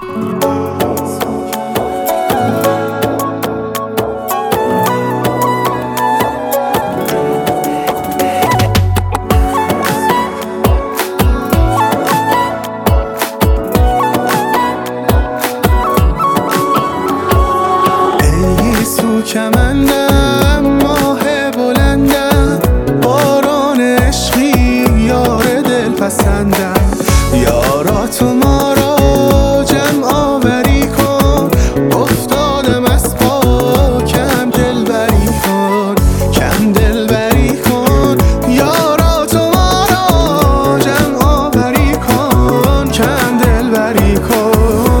کمندم ماه بلندم، باران عشقی یار دل پسندم. یارا تو ما را جمع آوری کن، افتادم از پا کم دلبری کن، کم دلبری کن. یارا تو ما را جمع آوری کن، کم دلبری کن.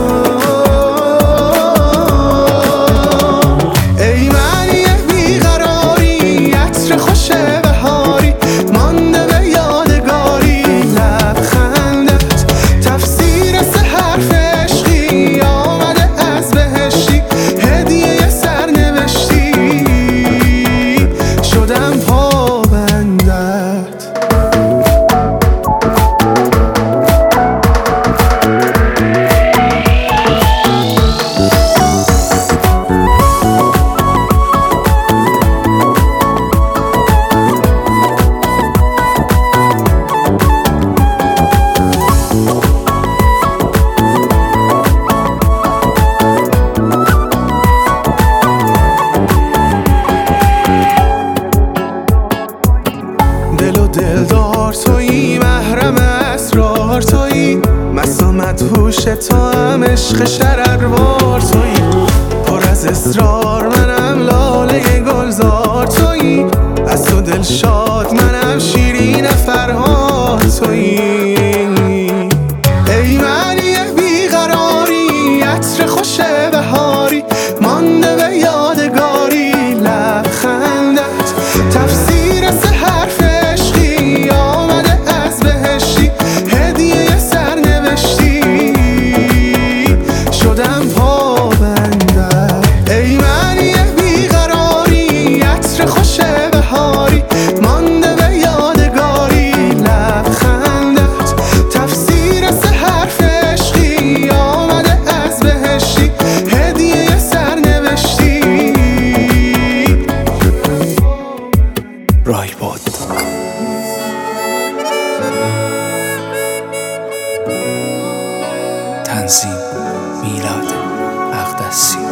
دلدار تویی، محرم اسرار تویی، مسا مدهوش تو هم عشق شرروار تویی. پر از اصرار منم لاله گلزار تویی، از تو دل شاد منم شیرین فرهاد تویی. ای معنی بیقراری، عطر خوش بهاری، مانده به یادگاری لبخندت. تفسیر سحر رایباد. تنظیم میلاد اقدسی.